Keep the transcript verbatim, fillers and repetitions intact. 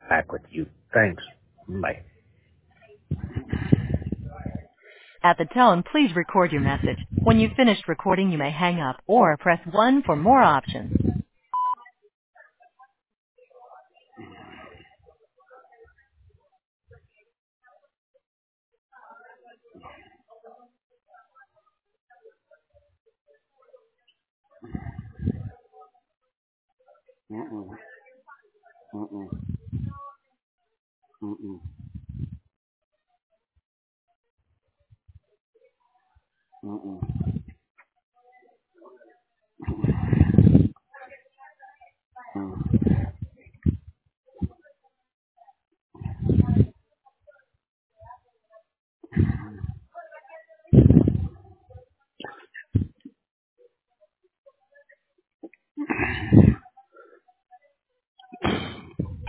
back with you. Thanks. Bye. At the tone, please record your message. When you've finished recording, you may hang up or press one for more options. Mm-mm. Mm-mm. Mm-mm. Mm-mm.